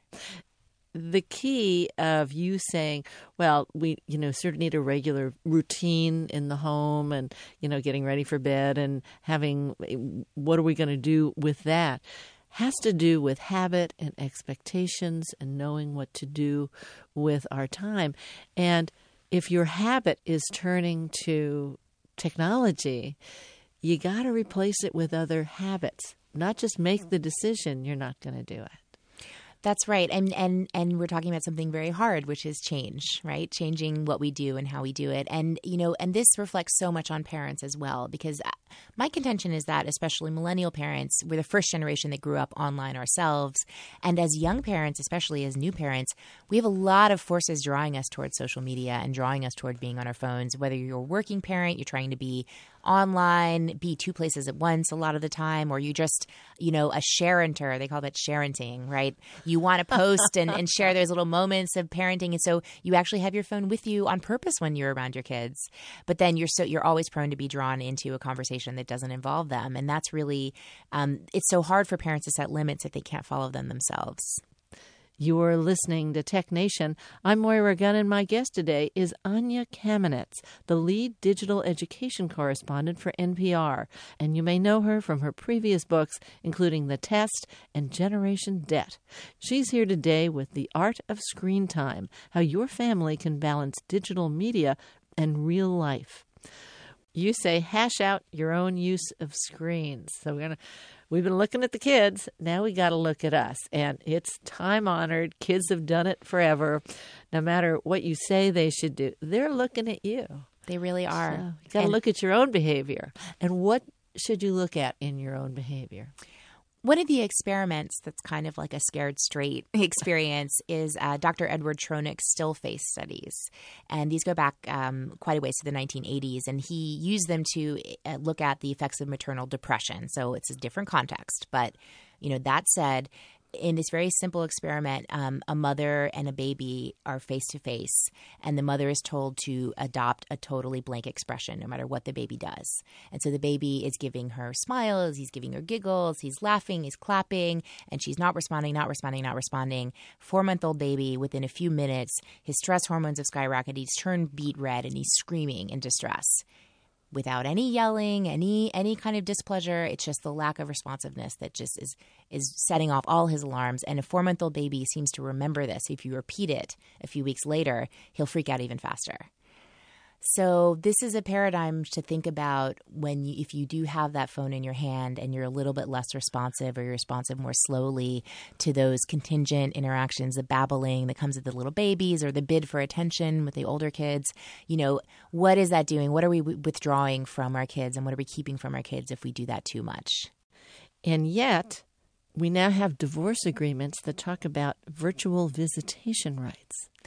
The key of you saying, well, we, you know, sort of need a regular routine in the home and, you know, getting ready for bed and having, what are we going to do with that? Has to do with habit and expectations and knowing what to do with our time. And if your habit is turning to technology, you got to replace it with other habits, not just make the decision you're not going to do it. That's right. And, and and we're talking about something very hard, which is change, right? Changing what we do and how we do it. And, you know, and this reflects so much on parents as well, because my contention is that especially millennial parents, we're the first generation that grew up online ourselves. And as young parents, especially as new parents, we have a lot of forces drawing us towards social media and drawing us toward being on our phones. Whether you're a working parent, you're trying to be online, be two places at once a lot of the time, or you just, you know, a sharenter, they call that sharenting, right? You want to post and, and share those little moments of parenting. And so you actually have your phone with you on purpose when you're around your kids. But then you're so you're always prone to be drawn into a conversation that doesn't involve them. And that's really, um, it's so hard for parents to set limits if they can't follow them themselves. You're listening to Tech Nation. I'm Moira Gunn, and my guest today is Anya Kamenetz, the lead digital education correspondent for N P R. And you may know her from her previous books, including The Test and Generation Debt. She's here today with The Art of Screen Time, how your family can balance digital media and real life. You say hash out your own use of screens. So we're gonna, we've been looking at the kids. Now we got to look at us. And it's time honored. Kids have done it forever. No matter what you say they should do, they're looking at you. They really are. So you got to look at your own behavior. And what should you look at in your own behavior? One of the experiments that's kind of like a scared straight experience is uh, Doctor Edward Tronick's still face studies. And these go back um, quite a ways to the nineteen eighties. And he used them to uh, look at the effects of maternal depression. So it's a different context. But, you know, that said, in this very simple experiment, um, a mother and a baby are face-to-face, and the mother is told to adopt a totally blank expression no matter what the baby does. And so the baby is giving her smiles, he's giving her giggles, he's laughing, he's clapping, and she's not responding, not responding, not responding. Four-month-old baby, within a few minutes, his stress hormones have skyrocketed, he's turned beet red, and he's screaming in distress. Without any yelling, any any kind of displeasure. It's just the lack of responsiveness that just is is setting off all his alarms. And a four-month-old baby seems to remember this. If you repeat it a few weeks later, he'll freak out even faster. So this is a paradigm to think about when you, if you do have that phone in your hand and you're a little bit less responsive, or you're responsive more slowly to those contingent interactions, the babbling that comes with the little babies or the bid for attention with the older kids. You know, what is that doing? What are we withdrawing from our kids, and what are we keeping from our kids if we do that too much? And yet, we now have divorce agreements that talk about virtual visitation rights.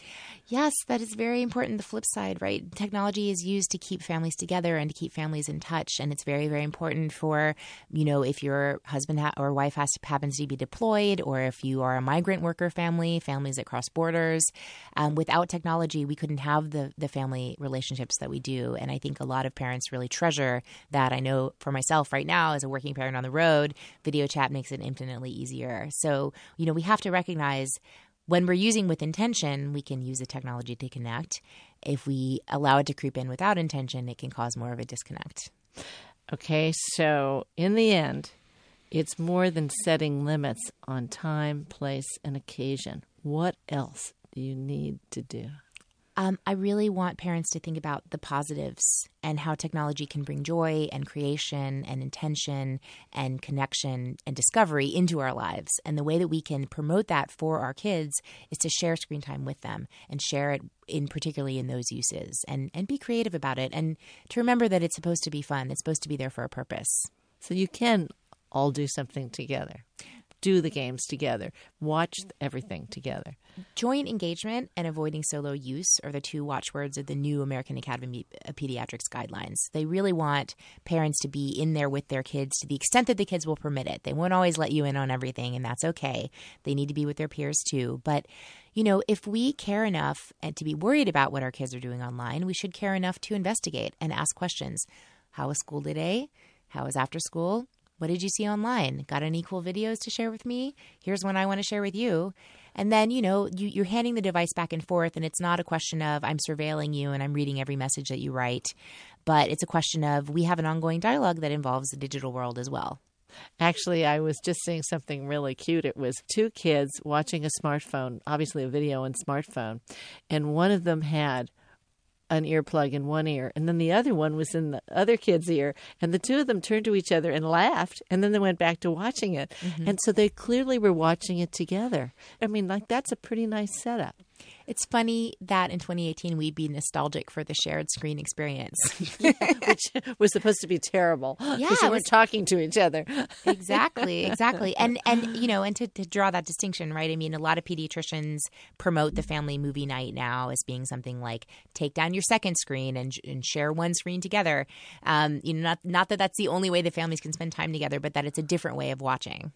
Yes, that is very important. The flip side, right? Technology is used to keep families together and to keep families in touch. And it's very, very important for, you know, if your husband ha- or wife has to, happens to be deployed, or if you are a migrant worker family, families that cross borders. Um, without technology, we couldn't have the, the family relationships that we do. And I think a lot of parents really treasure that. I know for myself right now, as a working parent on the road, video chat makes it infinitely easier. So, you know, we have to recognize when we're using with intention, we can use the technology to connect. If we allow it to creep in without intention, it can cause more of a disconnect. Okay, so in the end, it's more than setting limits on time, place, and occasion. What else do you need to do? Um, I really want parents to think about the positives and how technology can bring joy and creation and intention and connection and discovery into our lives. And the way that we can promote that for our kids is to share screen time with them and share it in particularly in those uses and, and be creative about it. And to remember that it's supposed to be fun. It's supposed to be there for a purpose. So you can all do something together. Do the games together. Watch everything together. Joint engagement and avoiding solo use are the two watchwords of the new American Academy of Pediatrics guidelines. They really want parents to be in there with their kids to the extent that the kids will permit it. They won't always let you in on everything, and that's okay. They need to be with their peers too. But, you know, if we care enough and to be worried about what our kids are doing online, we should care enough to investigate and ask questions. How was school today? How was after school? What did you see online? Got any cool videos to share with me? Here's one I want to share with you. And then, you know, you, you're handing the device back and forth, and it's not a question of I'm surveilling you and I'm reading every message that you write, but it's a question of we have an ongoing dialogue that involves the digital world as well. Actually, I was just seeing something really cute. It was two kids watching a smartphone, obviously a video on smartphone, and one of them had an earplug in one ear, and then the other one was in the other kid's ear, and the two of them turned to each other and laughed, and then they went back to watching it. Mm-hmm. And so they clearly were watching it together. I mean, like, that's a pretty nice setup. It's funny that in twenty eighteen we'd be nostalgic for the shared screen experience. Which was supposed to be terrible. Yeah, because you weren't talking to each other. Exactly, exactly. And, and you know, and to, to draw that distinction, right? I mean, a lot of pediatricians promote the family movie night now as being something like take down your second screen and, and share one screen together. Um, you know, not, not that that's the only way that families can spend time together, but that it's a different way of watching.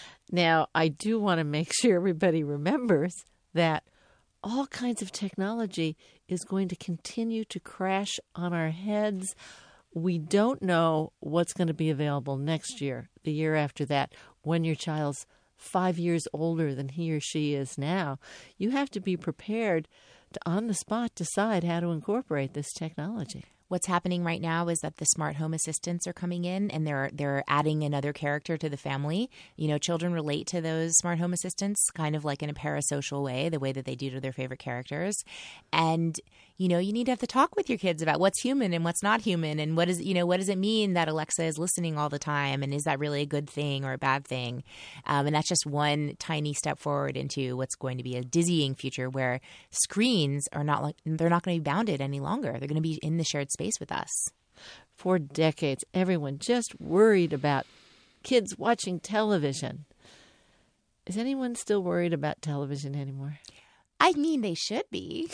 Now, I do want to make sure everybody remembers that all kinds of technology is going to continue to crash on our heads. We don't know what's going to be available next year, the year after that, when your child's five years older than he or she is now. You have to be prepared to, on the spot, decide how to incorporate this technology. What's happening right now is that the smart home assistants are coming in and they're they're adding another character to the family. You know, children relate to those smart home assistants kind of like in a parasocial way, the way that they do to their favorite characters. And, you know, you need to have to talk with your kids about what's human and what's not human, and what is, you know, what does it mean that Alexa is listening all the time, and is that really a good thing or a bad thing? Um, and that's just one tiny step forward into what's going to be a dizzying future where screens are not like, they're not going to be bounded any longer. They're going to be in the shared space with us. For decades, everyone just worried about kids watching television. Is anyone still worried about television anymore? I mean, they should be.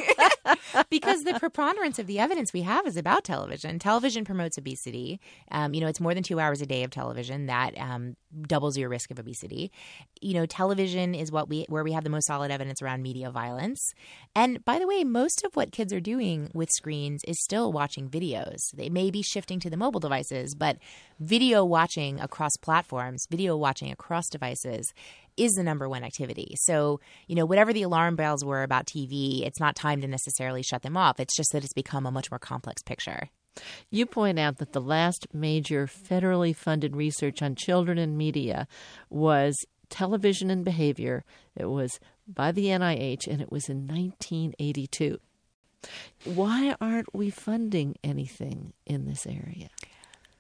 Because the preponderance of the evidence we have is about television. Television promotes obesity. Um, you know, it's more than two hours a day of television that um, doubles your risk of obesity. You know, television is what we where we have the most solid evidence around media violence. And by the way, most of what kids are doing with screens is still watching videos. They may be shifting to the mobile devices, but video watching across platforms, video watching across devices is the number one activity. So, you know, whatever the alarm bells were about T V, it's not time to necessarily shut them off. It's just that it's become a much more complex picture. You point out that the last major federally funded research on children and media was television and behavior. It was by the N I H, and it was in nineteen eighty-two. Why aren't we funding anything in this area?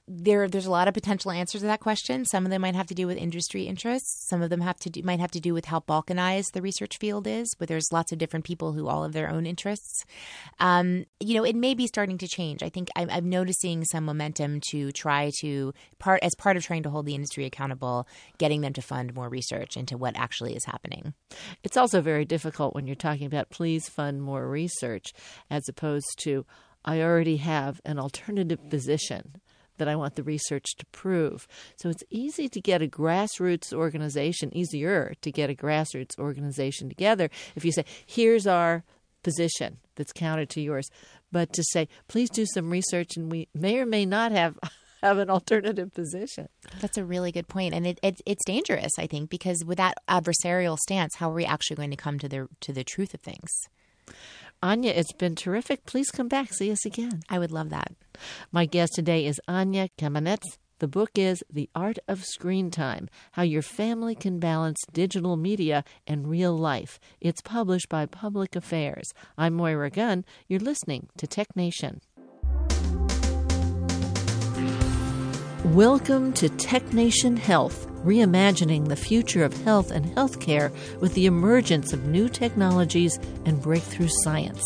there, there's a lot of potential answers to that question. Some of them might have to do with industry interests. Some of them have to do, might have to do with how balkanized the research field is, but there's lots of different people who all have their own interests. Um, you know, it may be starting to change. I think I'm, I'm noticing some momentum to try to part as part of trying to hold the industry accountable, getting them to fund more research into what actually is happening. It's also very difficult when you're talking about please fund more research as opposed to I already have an alternative position that I want the research to prove. So it's easy to get a grassroots organization, easier to get a grassroots organization together if you say, here's our position that's counter to yours. But to say, please do some research, and we may or may not have have an alternative position. That's a really good point. And it, it, it's dangerous, I think, because with that adversarial stance, how are we actually going to come to the to the truth of things? Anya, it's been terrific. Please come back. See us again. I would love that. My guest today is Anya Kamenetz. The book is The Art of Screen Time, How Your Family Can Balance Digital Media and Real Life. It's published by Public Affairs. I'm Moira Gunn. You're listening to Tech Nation. Welcome to Tech Nation Health, reimagining the future of health and healthcare with the emergence of new technologies and breakthrough science.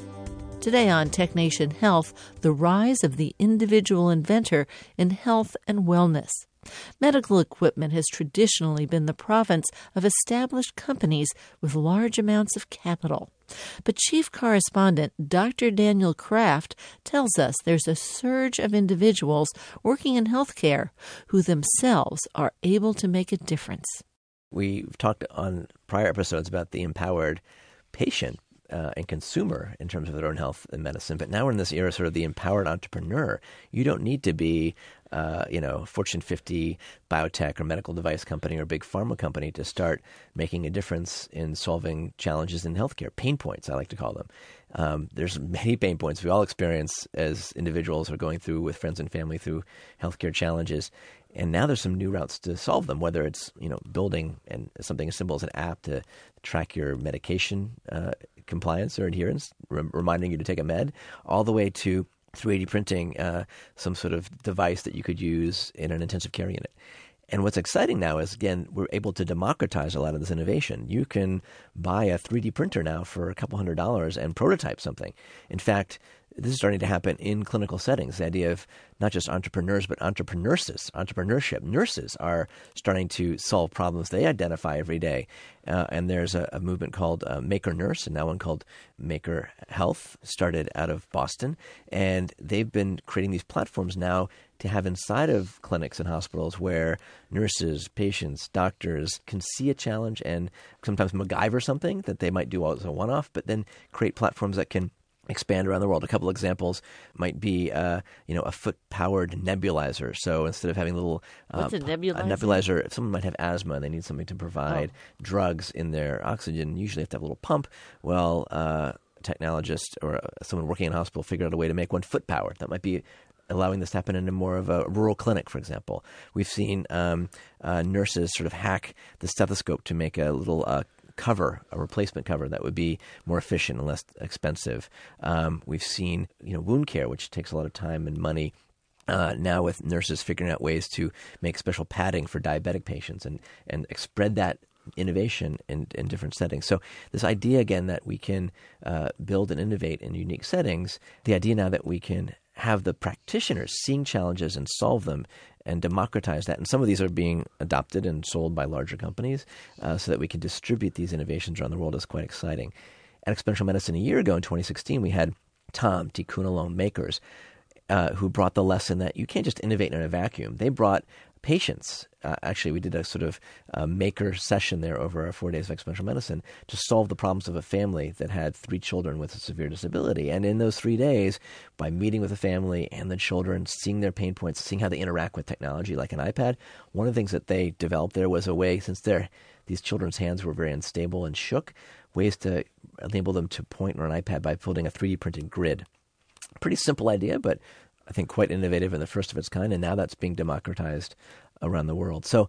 Today on Tech Nation Health, the rise of the individual inventor in health and wellness. Medical equipment has traditionally been the province of established companies with large amounts of capital. But Chief Correspondent Doctor Daniel Kraft tells us there's a surge of individuals working in healthcare who themselves are able to make a difference. We've talked on prior episodes about the empowered patient Uh, and consumer in terms of their own health and medicine. But now we're in this era, sort of the empowered entrepreneur. You don't need to be, uh, you know, Fortune fifty biotech or medical device company or big pharma company to start making a difference in solving challenges in healthcare. Pain points, I like to call them. Um, there's many pain points we all experience as individuals are going through with friends and family through healthcare challenges. And now there's some new routes to solve them, whether it's, you know, building and something as simple as an app to track your medication uh, compliance or adherence, rem- reminding you to take a med, all the way to three D printing uh, some sort of device that you could use in an intensive care unit. And what's exciting now is, again, we're able to democratize a lot of this innovation. You can buy a three D printer now for a couple hundred dollars and prototype something. In fact, this is starting to happen in clinical settings. The idea of not just entrepreneurs, but entrepreneurship. Entrepreneurship. Nurses are starting to solve problems they identify every day. Uh, and there's a, a movement called uh, Maker Nurse, and now one called Maker Health, started out of Boston. And they've been creating these platforms now to have inside of clinics and hospitals where nurses, patients, doctors can see a challenge and sometimes MacGyver something that they might do as a one-off, but then create platforms that can expand around the world. A couple examples might be, uh, you know, a foot-powered nebulizer. So instead of having a little uh, What's a nebulizer? a nebulizer, if someone might have asthma and they need something to provide oh. drugs in their oxygen, usually have to have a little pump. Well, uh, a technologist or uh, someone working in a hospital figured out a way to make one foot-powered. That might be allowing this to happen in a more of a rural clinic, for example. We've seen um, uh, nurses sort of hack the stethoscope to make a little uh, cover, a replacement cover that would be more efficient and less expensive. Um, we've seen, you know, wound care, which takes a lot of time and money. Uh, now with nurses figuring out ways to make special padding for diabetic patients and, and spread that innovation in, in different settings. So this idea, again, that we can uh, build and innovate in unique settings, the idea now that we can have the practitioners seeing challenges and solve them and democratize that. And some of these are being adopted and sold by larger companies uh, so that we can distribute these innovations around the world is quite exciting. At Exponential Medicine a year ago in twenty sixteen, we had Tom, Tikkun Olam makers, uh, who brought the lesson that you can't just innovate in a vacuum. They brought patients. Uh, actually, we did a sort of uh, maker session there over our four days of Exponential Medicine to solve the problems of a family that had three children with a severe disability. And in those three days, by meeting with the family and the children, seeing their pain points, seeing how they interact with technology like an iPad, one of the things that they developed there was a way, since they're, these children's hands were very unstable and shook, ways to enable them to point on an iPad by building a three D printed grid. Pretty simple idea, but I think quite innovative and the first of its kind, and now that's being democratized around the world. So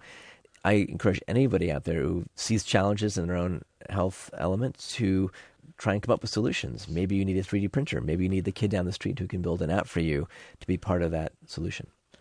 I encourage anybody out there who sees challenges in their own health element to try and come up with solutions. Maybe you need a three D printer. Maybe you need the kid down the street who can build an app for you to be part of that solution.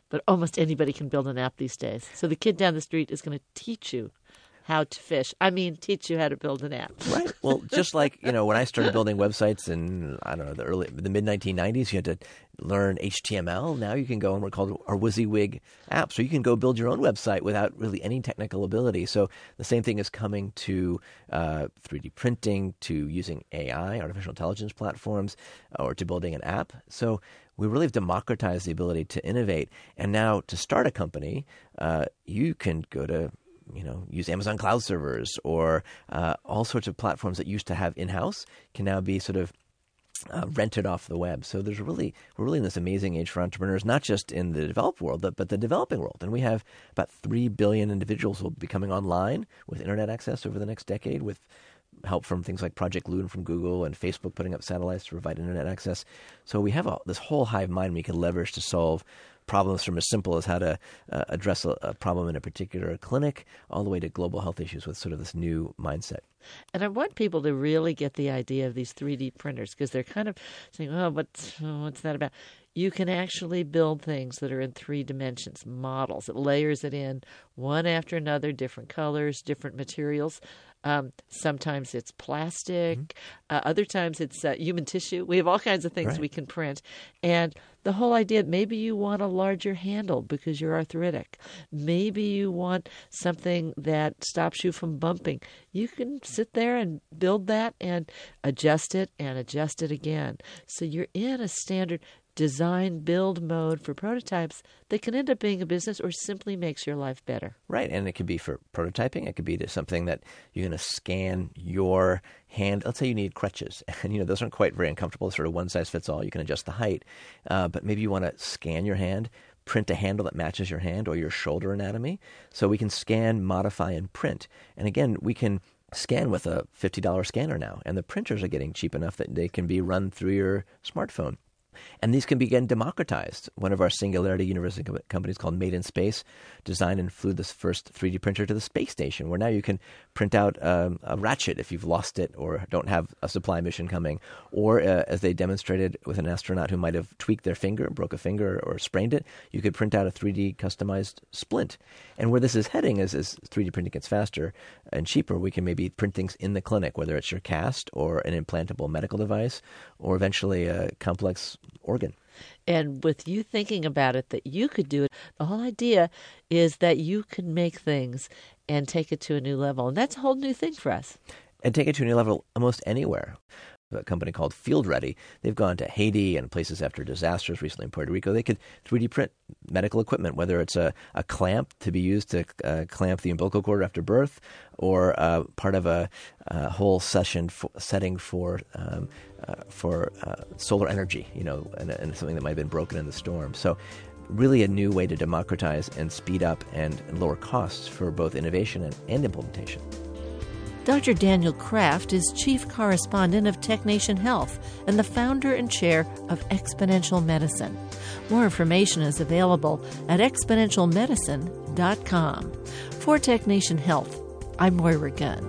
but almost anybody can build an app these days. So the kid down the street is going to teach you how to fish. I mean, teach you how to build an app. Right. Well, just like, you know, when I started building websites in, I don't know, the early, the mid nineteen nineties, you had to learn H T M L. Now you can go on what are called our WYSIWYG apps. So you can go build your own website without really any technical ability. So the same thing is coming to uh, three D printing, to using A I, artificial intelligence platforms, or to building an app. So we really have democratized the ability to innovate. And now to start a company, uh, you can go to you know, use Amazon Cloud Servers or uh, all sorts of platforms that used to have in-house can now be sort of uh, rented off the web. So there's really, we're really in this amazing age for entrepreneurs, not just in the developed world, but, but the developing world. And we have about three billion individuals who will be coming online with internet access over the next decade, with help from things like Project Loon from Google and Facebook putting up satellites to provide internet access. So we have a, this whole hive mind we can leverage to solve problems from as simple as how to uh, address a, a problem in a particular clinic all the way to global health issues with sort of this new mindset. And I want people to really get the idea of these three D printers, because they're kind of saying, oh, what's, oh, what's that about? You can actually build things that are in three dimensions, models. It layers it in one after another, different colors, different materials. Um, sometimes it's plastic. Mm-hmm. Uh, other times it's uh, human tissue. We have all kinds of things right. we can print. And the whole idea, maybe you want a larger handle because you're arthritic. Maybe you want something that stops you from bumping. You can sit there and build that and adjust it and adjust it again. So you're in a standard design build mode for prototypes that can end up being a business or simply makes your life better. Right. And it could be for prototyping. It could be to something that you're going to scan your hand. Let's say you need crutches. And, you know, those aren't quite very uncomfortable. Sort of one size fits all. You can adjust the height. Uh, but maybe you want to scan your hand, print a handle that matches your hand or your shoulder anatomy. So we can scan, modify, and print. And again, we can scan with a fifty dollars scanner now. And the printers are getting cheap enough that they can be run through your smartphone. And these can be, again, democratized. One of our Singularity University co- companies called Made in Space designed and flew this first three D printer to the space station, where now you can print out um, a ratchet if you've lost it or don't have a supply mission coming. Or, uh, as they demonstrated with an astronaut who might have tweaked their finger, broke a finger, or sprained it, you could print out a three D customized splint. And where this is heading is as three D printing gets faster and cheaper, we can maybe print things in the clinic, whether it's your cast or an implantable medical device or eventually a complex organ. And with you thinking about it, that you could do it, the whole idea is that you can make things and take it to a new level. And that's a whole new thing for us. And take it to a new level almost anywhere. A company called Field Ready, they've gone to Haiti and places after disasters recently in Puerto Rico. They could three D print medical equipment, whether it's a, a clamp to be used to uh, clamp the umbilical cord after birth, or uh, part of a, a whole session for, setting for um, uh, for uh, solar energy, you know, and, and something that might have been broken in the storm. So really a new way to democratize and speed up and, and lower costs for both innovation and, and implementation. Doctor Daniel Kraft is Chief Correspondent of TechNation Health and the founder and chair of Exponential Medicine. More information is available at exponential medicine dot com. For TechNation Health, I'm Moira Gunn.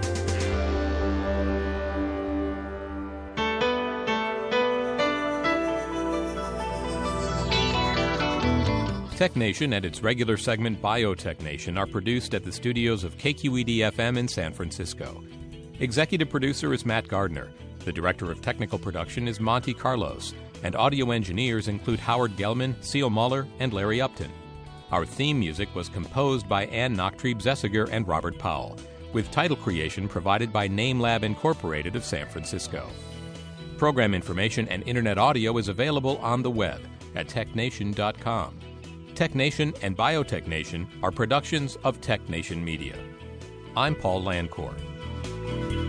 TechNation and its regular segment BioTechNation are produced at the studios of K Q E D F M in San Francisco. Executive producer is Matt Gardner. The director of technical production is Monty Carlos. And audio engineers include Howard Gelman, Seal Muller, and Larry Upton. Our theme music was composed by Ann Nachtrieb-Zessiger and Robert Powell, with title creation provided by NameLab Incorporated of San Francisco. Program information and internet audio is available on the web at technation dot com. TechNation and BioTechNation are productions of TechNation Media. I'm Paul Landcourt.